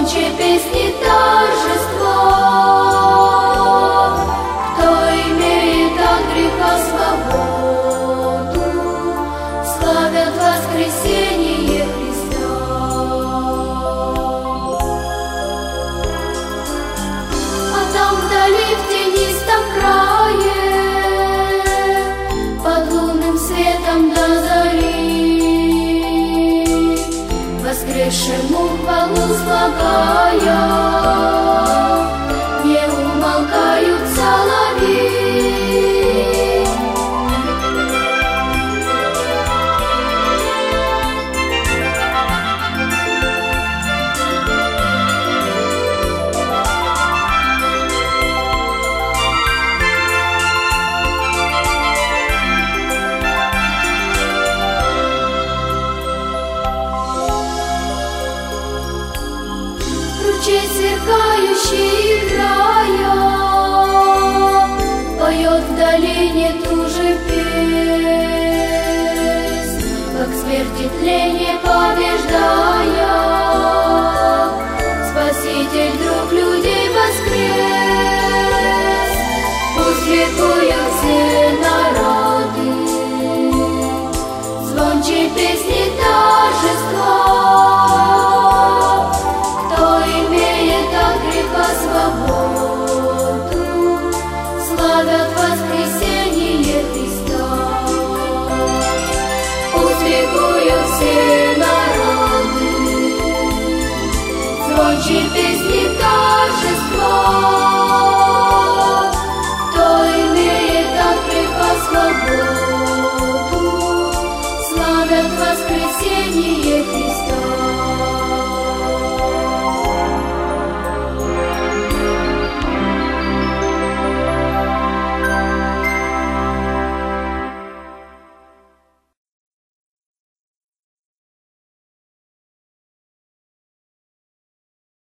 звонче песни торжества. Кто имеет от греха свободу, славят воскресение Христа. А там вдали в тенистом крае, под лунным светом до зари, воскресшему хвалу слагая, не умолкают соловьи. Ручей сверкающий края поет в долине ту же песнь, как смерти тление побеждая, Спаситель, друг людей воскрес. Пусть ликуют все народы, звонче песни торжества. Свободу славят воскресение Христа. Пусть ликуют все народы, звонче песни торжества. Кто имеет от греха свободу,